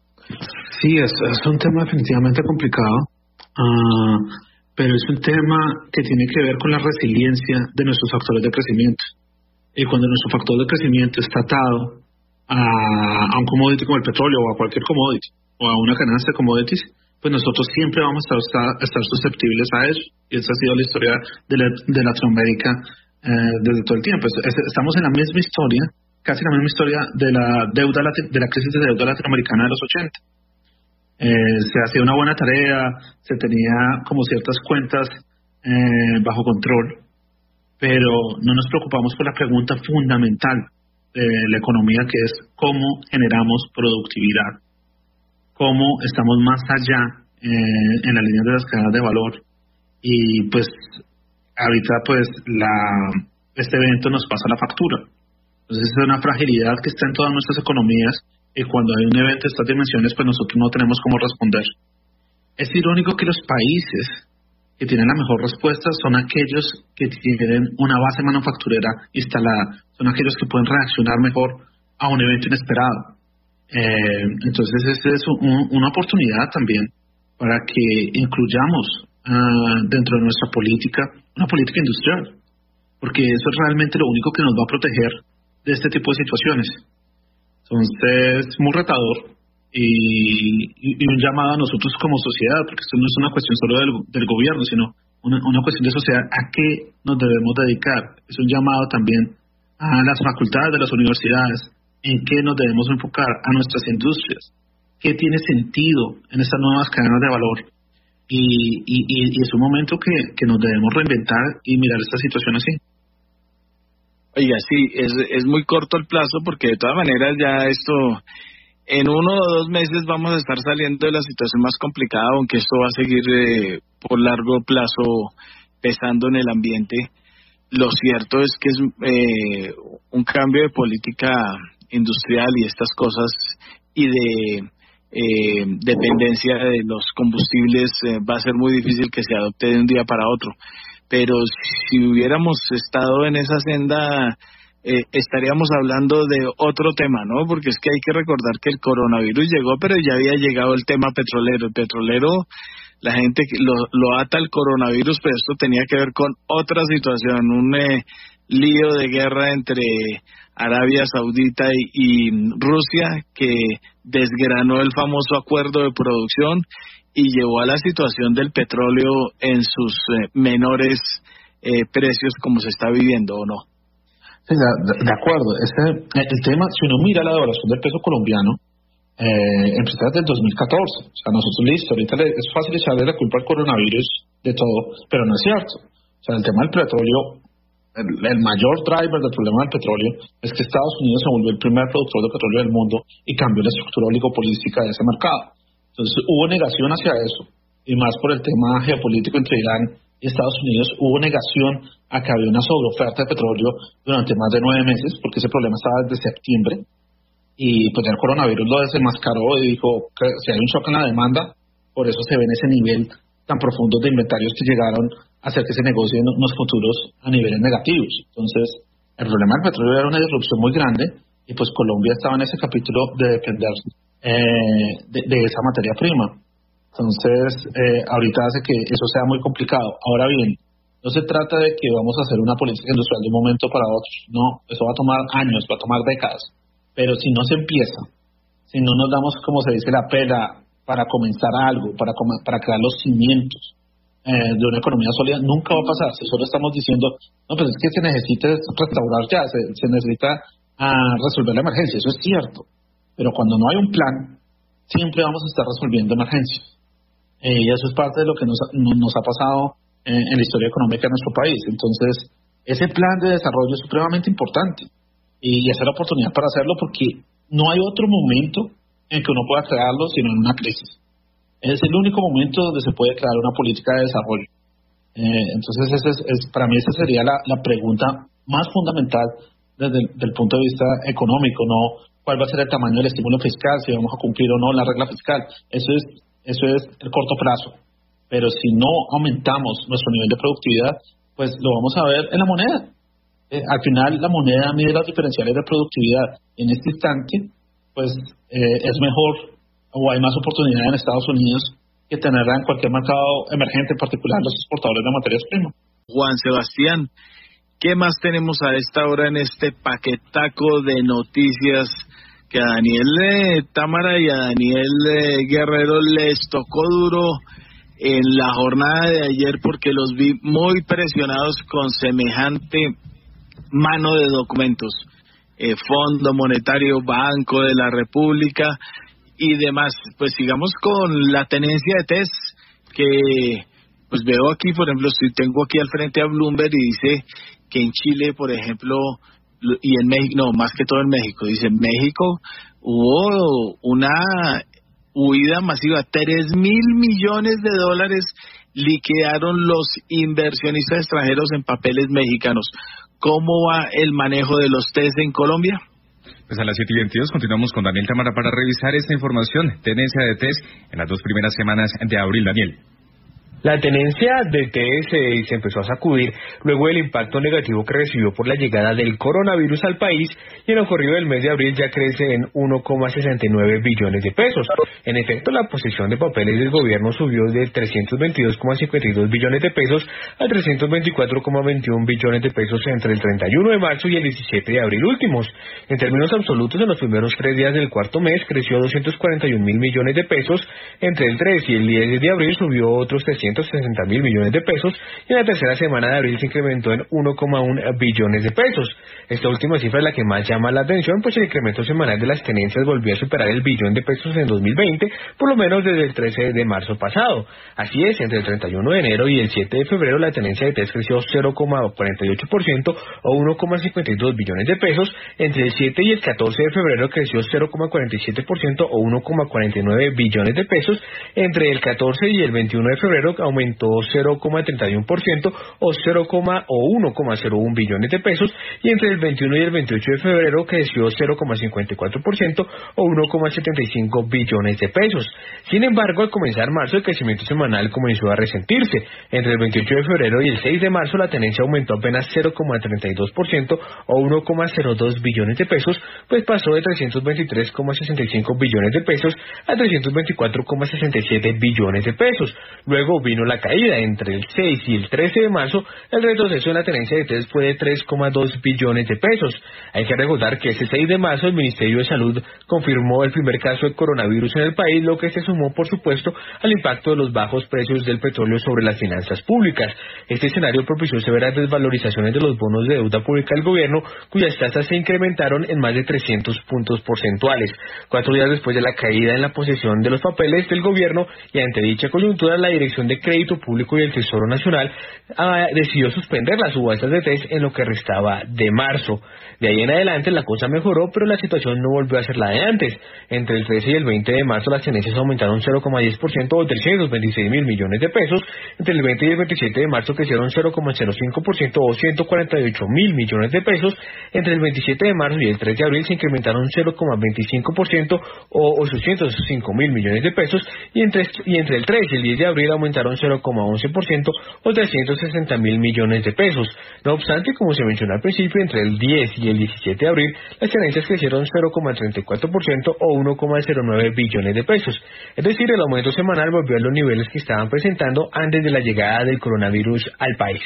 Sí, es, es un tema definitivamente complicado, uh, pero es un tema que tiene que ver con la resiliencia de nuestros factores de crecimiento. Y cuando nuestro factor de crecimiento está atado a, a un commodity como el petróleo o a cualquier commodity o a una canasta de commodities, pues nosotros siempre vamos a estar, a estar susceptibles a eso. Y esa ha sido la historia de, la, de Latinoamérica eh, desde todo el tiempo. Es, es, estamos en la misma historia, casi la misma historia de la deuda de la crisis de deuda latinoamericana de los ochenta. Eh, se hacía una buena tarea, se tenía como ciertas cuentas eh, bajo control, pero no nos preocupamos por la pregunta fundamental de la economía, que es cómo generamos productividad, cómo estamos más allá eh, en la línea de las cadenas de valor. Y pues ahorita pues la este evento nos pasa la factura. Entonces es una fragilidad que está en todas nuestras economías, y cuando hay un evento de estas dimensiones, pues nosotros no tenemos cómo responder. Es irónico que los países que tienen la mejor respuesta son aquellos que tienen una base manufacturera instalada, son aquellos que pueden reaccionar mejor a un evento inesperado. Eh, entonces esta es un, una oportunidad también para que incluyamos uh, dentro de nuestra política una política industrial, porque eso es realmente lo único que nos va a proteger de este tipo de situaciones. Entonces, muy retador y, y, y un llamado a nosotros como sociedad, porque esto no es una cuestión solo del, del gobierno, sino una, una cuestión de sociedad. ¿A qué nos debemos dedicar? Es un llamado también a las facultades de las universidades, en qué nos debemos enfocar, a nuestras industrias, qué tiene sentido en estas nuevas cadenas de valor. Y, y, y es un momento que, que nos debemos reinventar y mirar esta situación así. Oiga, sí, es, es muy corto el plazo, porque de todas maneras ya esto, en uno o dos meses vamos a estar saliendo de la situación más complicada, aunque esto va a seguir eh, por largo plazo pesando en el ambiente. Lo cierto es que es eh, un cambio de política industrial y estas cosas, y de eh, dependencia de los combustibles, eh, va a ser muy difícil que se adopte de un día para otro. Pero si hubiéramos estado en esa senda, eh, estaríamos hablando de otro tema, ¿no? Porque es que hay que recordar que el coronavirus llegó, pero ya había llegado el tema petrolero. El petrolero, la gente lo, lo ata al coronavirus, pero esto tenía que ver con otra situación, un eh, lío de guerra entre Arabia Saudita y, y Rusia, que desgranó el famoso acuerdo de producción y llevó a la situación del petróleo en sus eh, menores eh, precios como se está viviendo, ¿o no? Sí, de, de acuerdo. Este, el tema, si uno mira la devaluación del peso colombiano, eh, empezó desde el dos mil catorce. O sea, nosotros listo, ahorita le, es fácil echarle la culpa al coronavirus de todo, pero no es cierto. O sea, el tema del petróleo, el, el mayor driver del problema del petróleo es que Estados Unidos se volvió el primer productor de petróleo del mundo y cambió la estructura oligopolística de ese mercado. Entonces hubo negación hacia eso, y más por el tema geopolítico entre Irán y Estados Unidos, hubo negación a que había una sobreoferta de petróleo durante más de nueve meses, porque ese problema estaba desde septiembre. y pues el coronavirus lo desenmascaró y dijo que si hay un shock en la demanda, por eso se ve en ese nivel tan profundo de inventarios que llegaron a hacer que se negocien unos futuros a niveles negativos. Entonces, el problema del petróleo era una disrupción muy grande y pues Colombia estaba en ese capítulo de depender eh, de, de esa materia prima. Entonces, eh, ahorita hace que eso sea muy complicado. Ahora bien, no se trata de que vamos a hacer una política industrial de un momento para otro. No, eso va a tomar años, va a tomar décadas. Pero si no se empieza, si no nos damos, como se dice, la pela para comenzar algo, para, para crear los cimientos eh, de una economía sólida, nunca va a pasar. Si solo estamos diciendo, no, pues es que se necesita restaurar ya, se, se necesita uh, resolver la emergencia. Eso es cierto. Pero cuando no hay un plan, siempre vamos a estar resolviendo emergencias. Eh, y eso es parte de lo que nos, nos ha pasado en, en la historia económica de nuestro país. Entonces, ese plan de desarrollo es supremamente importante y, y esa es la oportunidad para hacerlo, porque no hay otro momento en que uno pueda crearlo sino en una crisis. Es el único momento donde se puede crear una política de desarrollo. Eh, entonces, ese es, es, para mí esa sería la, la pregunta más fundamental desde el del punto de vista económico, no cuál va a ser el tamaño del estímulo fiscal, si vamos a cumplir o no la regla fiscal. Eso es Eso es el corto plazo, pero si no aumentamos nuestro nivel de productividad, pues lo vamos a ver en la moneda. Eh, al final la moneda mide las diferenciales de productividad. En este instante, pues eh, es mejor o hay más oportunidad en Estados Unidos que tenerla en cualquier mercado emergente, en particular los exportadores de materias primas. Juan Sebastián, ¿qué más tenemos a esta hora en este paquetaco de noticias que a Daniel eh, Támara y a Daniel eh, Guerrero les tocó duro en la jornada de ayer, porque los vi muy presionados con semejante mano de documentos? Eh, Fondo Monetario, Banco de la República y demás. Pues sigamos con la tenencia de test, que pues veo aquí, por ejemplo, si tengo aquí al frente a Bloomberg y dice que en Chile, por ejemplo, y en México, no, más que todo en México, dice en México hubo una huida masiva, tres mil millones de dólares liquidaron los inversionistas extranjeros en papeles mexicanos. ¿Cómo va el manejo de los test en Colombia? Pues a las siete y veintidós continuamos con Daniel Támara para revisar esta información, tenencia de test en las dos primeras semanas de abril. Daniel. La tenencia de T S se empezó a sacudir luego del impacto negativo que recibió por la llegada del coronavirus al país, y en lo corrido del mes de abril ya crece en uno coma sesenta y nueve billones de pesos. En efecto, la posición de papeles del gobierno subió de trescientos veintidós coma cincuenta y dos billones de pesos a trescientos veinticuatro coma veintiuno billones de pesos entre el treinta y uno de marzo y el diecisiete de abril últimos. En términos absolutos, en los primeros tres días del cuarto mes creció doscientos cuarenta y un mil millones de pesos, entre el tres y el diez de abril subió otros trescientos sesenta mil millones de pesos, y en la tercera semana de abril se incrementó en uno coma uno billones de pesos. Esta última cifra es la que más llama la atención, pues el incremento semanal de las tenencias volvió a superar el billón de pesos en dos mil veinte, por lo menos desde el trece de marzo pasado. Así es, entre el treinta y uno de enero y el siete de febrero la tenencia de test creció cero coma cuarenta y ocho por ciento o uno coma cincuenta y dos billones de pesos, entre el siete y el catorce de febrero creció cero coma cuarenta y siete por ciento o uno coma cuarenta y nueve billones de pesos, entre el catorce y el veintiuno de febrero aumentó cero coma treinta y uno por ciento o cero, o uno coma cero uno billones de pesos, y entre el veintiuno y el veintiocho de febrero creció cero coma cincuenta y cuatro por ciento o uno coma setenta y cinco billones de pesos. Sin embargo, al comenzar marzo el crecimiento semanal comenzó a resentirse. Entre el veintiocho de febrero y el seis de marzo la tenencia aumentó apenas cero coma treinta y dos por ciento o uno coma cero dos billones de pesos, pues pasó de trescientos veintitrés coma sesenta y cinco billones de pesos a trescientos veinticuatro coma sesenta y siete billones de pesos. Luego vino la caída. Entre el seis y el trece de marzo, el retroceso en la tenencia de test fue de tres coma dos billones de pesos. Hay que recordar que ese seis de marzo el Ministerio de Salud confirmó el primer caso de coronavirus en el país, lo que se sumó, por supuesto, al impacto de los bajos precios del petróleo sobre las finanzas públicas. Este escenario propició severas desvalorizaciones de los bonos de deuda pública del gobierno, cuyas tasas se incrementaron en más de trescientos puntos porcentuales. Cuatro días después de la caída en la posesión de los papeles del gobierno y ante dicha coyuntura, la Dirección de Crédito Público y el Tesoro Nacional ah, decidió suspender las subastas de test en lo que restaba de marzo. De ahí en adelante la cosa mejoró, pero la situación no volvió a ser la de antes. Entre el trece y el veinte de marzo las tenencias aumentaron cero coma diez por ciento o trescientos veintiséis mil millones de pesos. Entre el veinte y el veintisiete de marzo crecieron cero coma cero cinco por ciento o ciento cuarenta y ocho mil millones de pesos. Entre el veintisiete de marzo y el tres de abril se incrementaron cero coma veinticinco por ciento o ochocientos cinco mil millones de pesos. Y entre, y entre el tres y el diez de abril aumentaron cero coma once por ciento o trescientos sesenta mil millones de pesos. No obstante, como se mencionó al principio, entre el diez y el diecisiete de abril las tenencias crecieron cero coma treinta y cuatro por ciento o uno coma cero nueve billones de pesos. Es decir, el aumento semanal volvió a los niveles que estaban presentando antes de la llegada del coronavirus al país.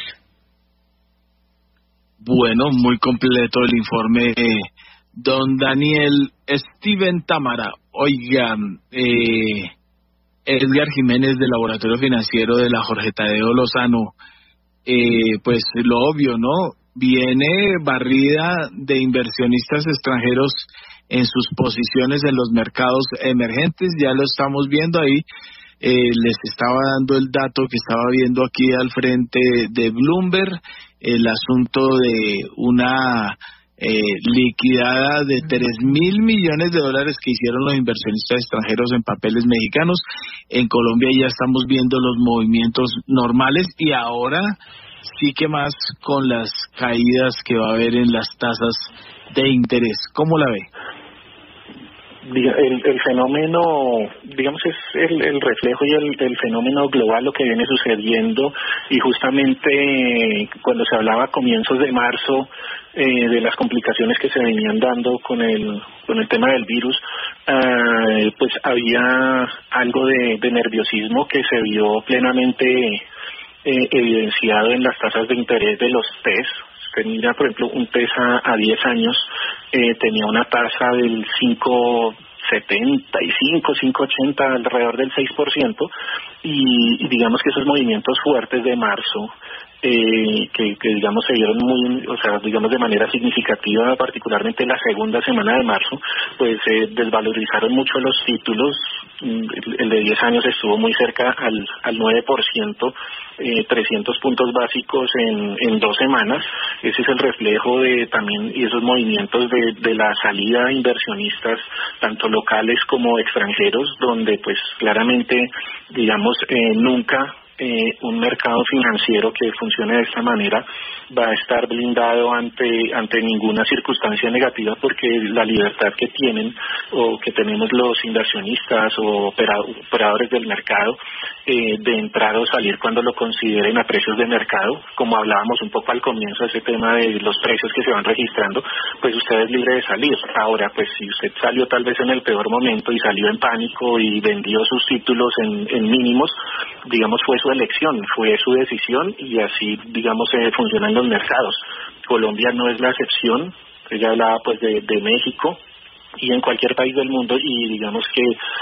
Bueno, muy completo el informe, eh, don Daniel. Steven Támara, oiga, eh, Edgar Jiménez del Laboratorio Financiero de la Jorge Tadeo Lozano, eh, pues lo obvio, ¿no? Viene barrida de inversionistas extranjeros en sus posiciones en los mercados emergentes, ya lo estamos viendo ahí. Eh, les estaba dando el dato que estaba viendo aquí al frente de Bloomberg, el asunto de una eh, liquidada de tres mil millones de dólares que hicieron los inversionistas extranjeros en papeles mexicanos. En Colombia ya estamos viendo los movimientos normales y ahora sí que más con las caídas que va a haber en las tasas de interés. ¿Cómo la ve? El, el fenómeno, digamos, es el, el reflejo y el, el fenómeno global, lo que viene sucediendo, y justamente cuando se hablaba a comienzos de marzo eh, de las complicaciones que se venían dando con el con el tema del virus, eh, pues había algo de, de nerviosismo que se vio plenamente eh, evidenciado en las tasas de interés de los T E S. Se mira, por ejemplo, un T E S a, a diez años eh, tenía una tasa del cinco coma setenta y cinco, cinco coma ochenta, alrededor del seis por ciento, y, y digamos que esos movimientos fuertes de marzo, eh, que, que digamos se vieron muy, o sea, digamos de manera significativa, particularmente en la segunda semana de marzo, pues eh, desvalorizaron mucho los títulos. El de diez años estuvo muy cerca al, al nueve por ciento, eh, trescientos puntos básicos en, en dos semanas. Ese es el reflejo de también y esos movimientos de, de la salida de inversionistas, tanto locales como extranjeros, donde pues claramente, digamos, eh, nunca Eh, un mercado financiero que funcione de esta manera va a estar blindado ante ante ninguna circunstancia negativa, porque la libertad que tienen o que tenemos los inversionistas o operadores del mercado eh, de entrar o salir cuando lo consideren a precios de mercado, como hablábamos un poco al comienzo de ese tema de los precios que se van registrando, pues usted es libre de salir. Ahora, pues si usted salió tal vez en el peor momento y salió en pánico y vendió sus títulos en, en mínimos, digamos, fue su elección, fue su decisión, y así, digamos, eh, funcionan los mercados. Colombia no es la excepción. Ella hablaba pues de, de México y en cualquier país del mundo, y digamos que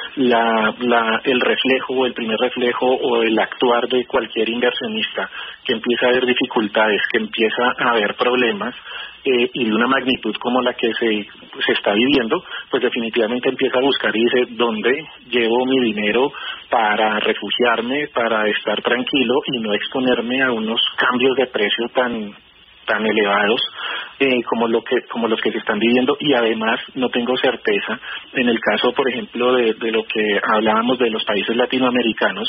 la, la el reflejo o el primer reflejo o el actuar de cualquier inversionista que empieza a haber dificultades, que empieza a haber problemas eh, y de una magnitud como la que se, se está viviendo, pues definitivamente empieza a buscar y dice, ¿dónde llevo mi dinero para refugiarme, para estar tranquilo y no exponerme a unos cambios de precio tan tan elevados eh, como lo que como los que se están viviendo? Y además no tengo certeza en el caso, por ejemplo, de, de lo que hablábamos de los países latinoamericanos,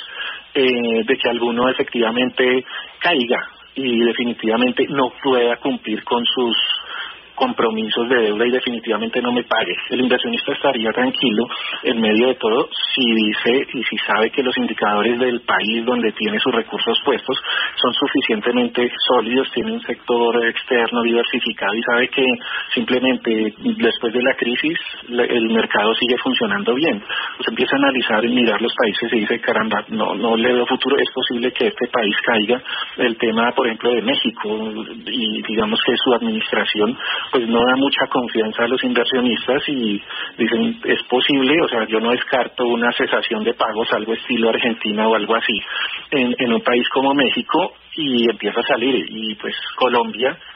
eh, de que alguno efectivamente caiga y definitivamente no pueda cumplir con sus compromisos de deuda y definitivamente no me pague. El inversionista estaría tranquilo en medio de todo si dice y si sabe que los indicadores del país donde tiene sus recursos puestos son suficientemente sólidos, tiene un sector externo diversificado y sabe que simplemente después de la crisis el mercado sigue funcionando bien. Pues empieza a analizar y mirar los países y dice, caramba, no, no le veo futuro, es posible que este país caiga. El tema, por ejemplo, de México, y digamos que su administración pues no da mucha confianza a los inversionistas y dicen, es posible, o sea, yo no descarto una cesación de pagos, algo estilo Argentina o algo así, en, en un país como México, y empieza a salir. Y pues Colombia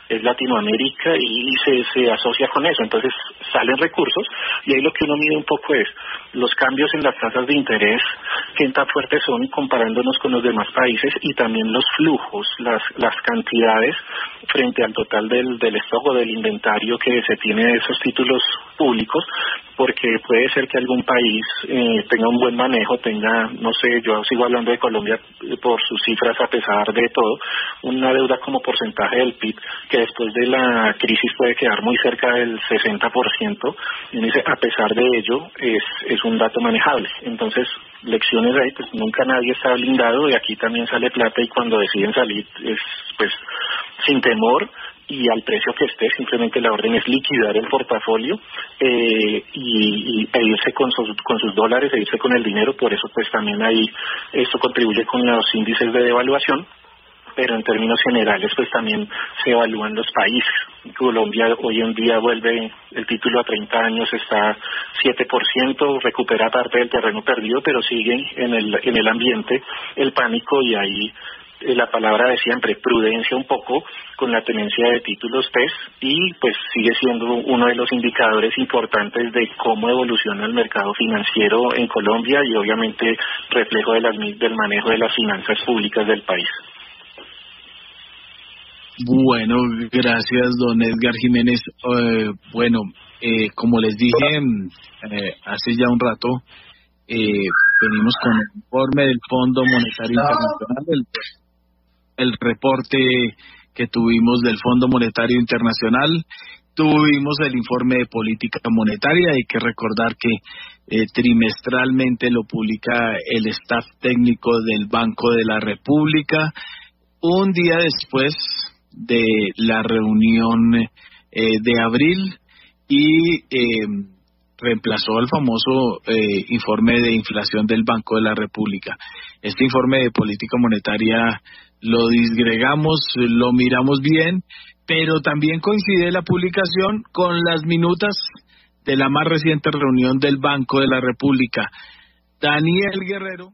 es Latinoamérica y se, se asocia con eso. Entonces salen recursos y ahí lo que uno mide un poco es los cambios en las tasas de interés, qué tan fuertes son comparándonos con los demás países, y también los flujos, las las cantidades frente al total del, del stock o del inventario que se tiene de esos títulos públicos, porque puede ser que algún país eh, tenga un buen manejo, tenga, no sé, yo sigo hablando de Colombia por sus cifras a pesar de todo, una deuda como porcentaje del P I B que después de la crisis puede quedar muy cerca del sesenta por ciento, y uno dice, a pesar de ello, es, es un dato manejable. Entonces, lecciones ahí, pues nunca nadie está blindado, y aquí también sale plata, y cuando deciden salir es pues sin temor y al precio que esté. Simplemente la orden es liquidar el portafolio eh, y, y e irse con sus con sus dólares, e irse con el dinero. Por eso pues también ahí esto contribuye con los índices de devaluación, pero en términos generales pues también se evalúan los países. Colombia hoy en día vuelve el título a treinta años, está siete por ciento, recupera parte del terreno perdido, pero sigue en el en el ambiente el pánico, y ahí eh, la palabra de siempre, prudencia un poco con la tenencia de títulos T E S, y pues sigue siendo uno de los indicadores importantes de cómo evoluciona el mercado financiero en Colombia, y obviamente reflejo de las, del manejo de las finanzas públicas del país. Bueno, gracias, don Edgar Jiménez. Eh, bueno, eh, como les dije eh, hace ya un rato, eh, venimos con el informe del Fondo Monetario Internacional, el, el reporte que tuvimos del Fondo Monetario Internacional, tuvimos el informe de política monetaria. Hay que recordar que eh, trimestralmente lo publica el staff técnico del Banco de la República, un día después de la reunión eh, de abril, y eh, reemplazó al famoso eh, informe de inflación del Banco de la República. Este informe de política monetaria lo disgregamos, lo miramos bien, pero también coincide la publicación con las minutas de la más reciente reunión del Banco de la República. Daniel Guerrero